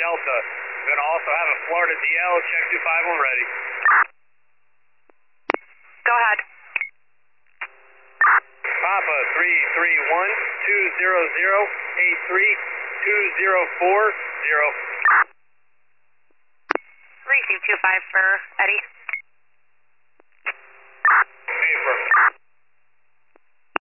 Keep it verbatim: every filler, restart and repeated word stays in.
Delta. We're going to also have a Florida D L, check two five one ready. Go ahead. Papa three three one two zero zero eight three two zero four zero. Receive two five for Eddie.